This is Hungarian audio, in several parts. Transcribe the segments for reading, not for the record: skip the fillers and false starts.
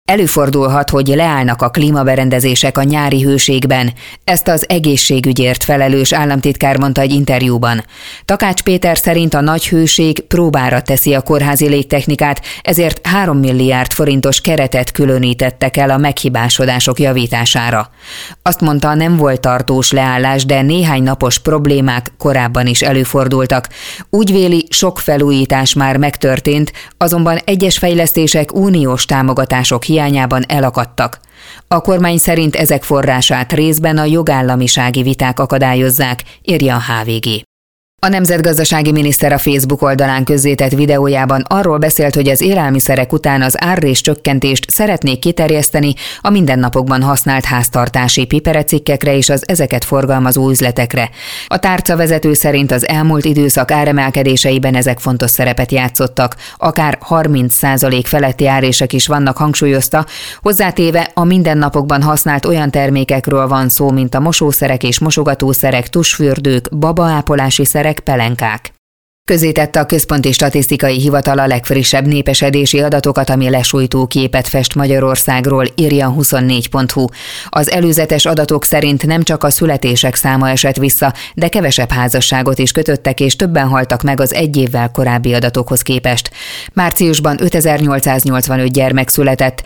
Előfordulhat, hogy leállnak a klímaberendezések a nyári hőségben. Ezt az egészségügyért felelős államtitkár mondta egy interjúban. Takács Péter szerint a nagy hőség próbára teszi a kórházi légtechnikát, ezért 3 milliárd forintos keretet különítettek el a meghibásodások javítására. Azt mondta, nem volt tartós leállás, de néhány napos problémák korábban is előfordultak. Úgy véli, sok felújítás már megtörtént, azonban egyes fejlesztések uniós támogatások hiányában elakadtak. A kormány szerint ezek forrását részben a jogállamisági viták akadályozzák, írja a HVG. A nemzetgazdasági miniszter a Facebook oldalán közzétett videójában arról beszélt, hogy az élelmiszerek után az árrés csökkentést szeretnék kiterjeszteni a mindennapokban használt háztartási piperecikkekre és az ezeket forgalmazó üzletekre. A tárca vezető szerint az elmúlt időszak áremelkedéseiben ezek fontos szerepet játszottak, akár 30% feletti árések is vannak, hangsúlyozta, hozzátéve a mindennapokban használt olyan termékekről van szó, mint a mosószerek és mosogatószerek, tusfürdők, babaápolási szerek, pelenkák. Közzétette a Központi Statisztikai Hivatal a legfrissebb népesedési adatokat, ami lesújtó képet fest Magyarországról, írja a 24.hu. Az előzetes adatok szerint nem csak a születések száma esett vissza, de kevesebb házasságot is kötöttek, és többen haltak meg az egy évvel korábbi adatokhoz képest. Márciusban 5885 gyermek született,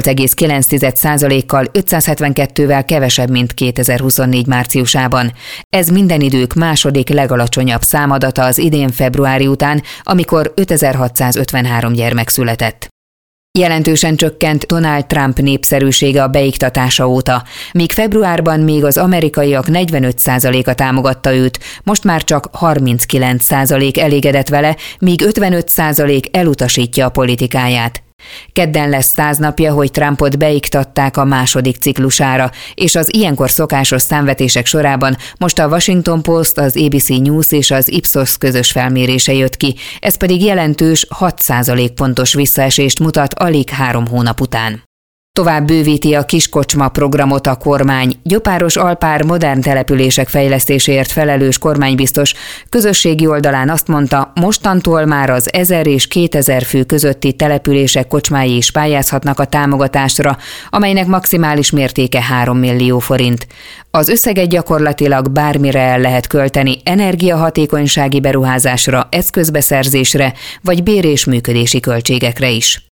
8,9%-kal 572-vel kevesebb, mint 2024 márciusában. Ez minden idők második legalacsonyabb számadata az idén február után, amikor 5653 gyermek született. Jelentősen csökkent Donald Trump népszerűsége a beiktatása óta. Míg februárban még az amerikaiak 45%-a támogatta őt, most már csak 39% elégedett vele, míg 55% elutasítja a politikáját. Kedden lesz 100 napja, hogy Trumpot beiktatták a második ciklusára, és az ilyenkor szokásos számvetések sorában most a Washington Post, az ABC News és az Ipsos közös felmérése jött ki, ez pedig jelentős 6% pontos visszaesést mutat alig 3 hónap után. Tovább bővíti a kiskocsma programot a kormány. Gyopáros-Alpár modern települések fejlesztéséért felelős kormánybiztos közösségi oldalán azt mondta, mostantól már az 1000 és 2000 fő közötti települések kocsmái is pályázhatnak a támogatásra, amelynek maximális mértéke 3 millió forint. Az összeget gyakorlatilag bármire el lehet költeni, energiahatékonysági beruházásra, eszközbeszerzésre vagy bér- és működési költségekre is.